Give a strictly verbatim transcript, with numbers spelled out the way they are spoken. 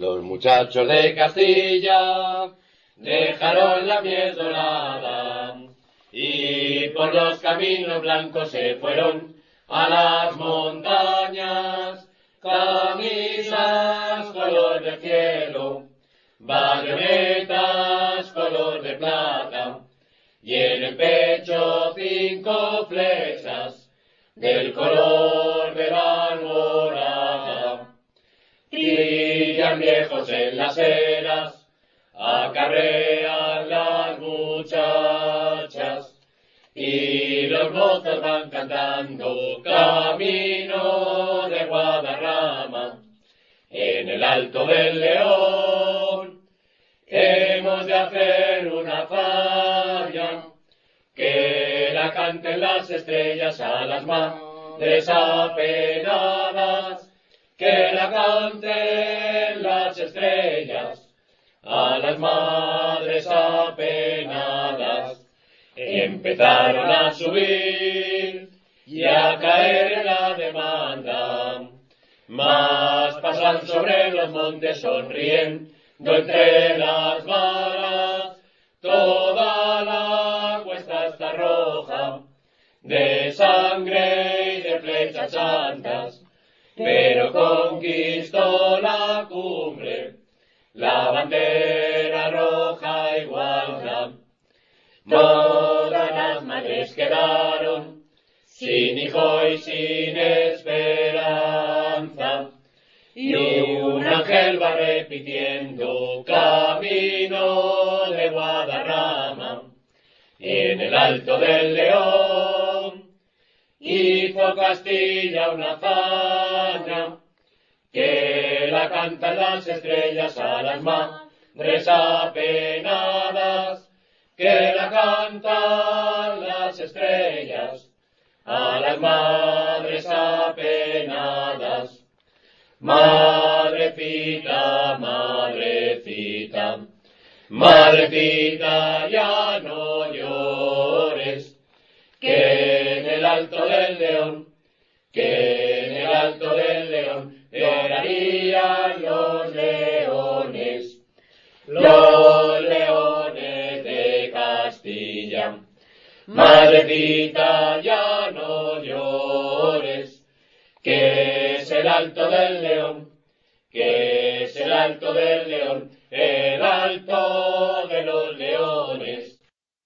Los muchachos de Castilla dejaron la miel dorada y por los caminos blancos se fueron a las montañas. Camisas color de cielo, bayonetas color de plata, y en el pecho cinco flechas del color de la alborada. Trillan viejos en las eras, acarrean las muchachas, y los mozos van cantando camino de Guadarrama. En el Alto del León hemos de hacer una falla, que la canten las estrellas a las madres apenadas, que la canten las estrellas a las madres apenadas. Empezaron a subir y a caer en la demanda, mas pasan sobre los montes sonriendo entre las varas. Toda la cuesta está roja de sangre y de flechas santas, pero conquistó la cumbre la bandera roja igualdad. Todas las madres quedaron sin hijo y sin esperanza, y un ángel va repitiendo camino de Guadarrama. En el Alto del León hizo Castilla una hazaña, que la cantan las estrellas a las madres apenadas, que la cantan las estrellas a las madres apenadas. Madrecita, madrecita, madrecita, ya no llores, que en el Alto del León, que en el Alto del León llorarían los leones, los leones de Castilla. Madrecita, ya no llores, que es el Alto del León, que es el Alto del León, el Alto